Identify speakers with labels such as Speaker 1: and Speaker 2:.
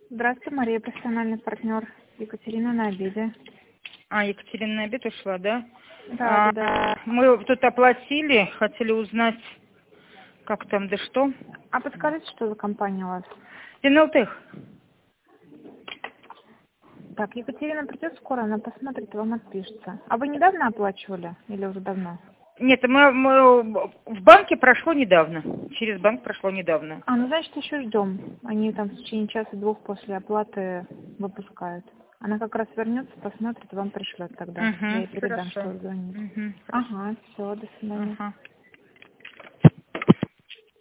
Speaker 1: Здравствуйте, Мария, профессиональный партнер. Екатерина на обеде.
Speaker 2: Екатерина на обед ушла, да?
Speaker 1: Да.
Speaker 2: Мы тут оплатили, хотели узнать, как там, да что.
Speaker 1: А подскажите, что за компания у вас?
Speaker 2: НЛТех.
Speaker 1: Так, Екатерина придет скоро, она посмотрит, вам отпишется. А вы недавно оплачивали или уже давно?
Speaker 2: Нет, мы в банке прошло недавно. Через банк прошло недавно.
Speaker 1: Ну значит еще ждем. Они там в течение часа-двух после оплаты выпускают. Она как раз вернется, посмотрит, вам пришлет тогда. Я ей передам,
Speaker 2: Хорошо.
Speaker 1: что вы звоните.
Speaker 2: Угу.
Speaker 1: Ага, все, до свидания.
Speaker 2: Ага.